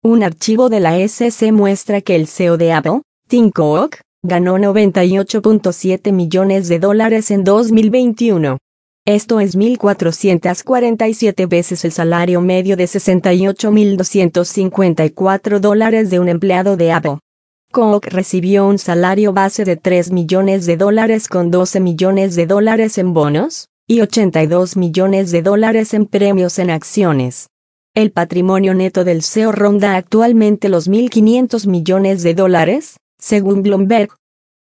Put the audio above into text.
Un archivo de la SEC muestra que el CEO de Apple, Tim Cook, ganó $98.7 millones en 2021. Esto es 1.447 veces el salario medio de $68.254 de un empleado de Apple. Cook recibió un salario base de $3 millones con $12 millones en bonos, y $82 millones en premios en acciones. El patrimonio neto del CEO ronda actualmente los $1.500 millones, según Bloomberg,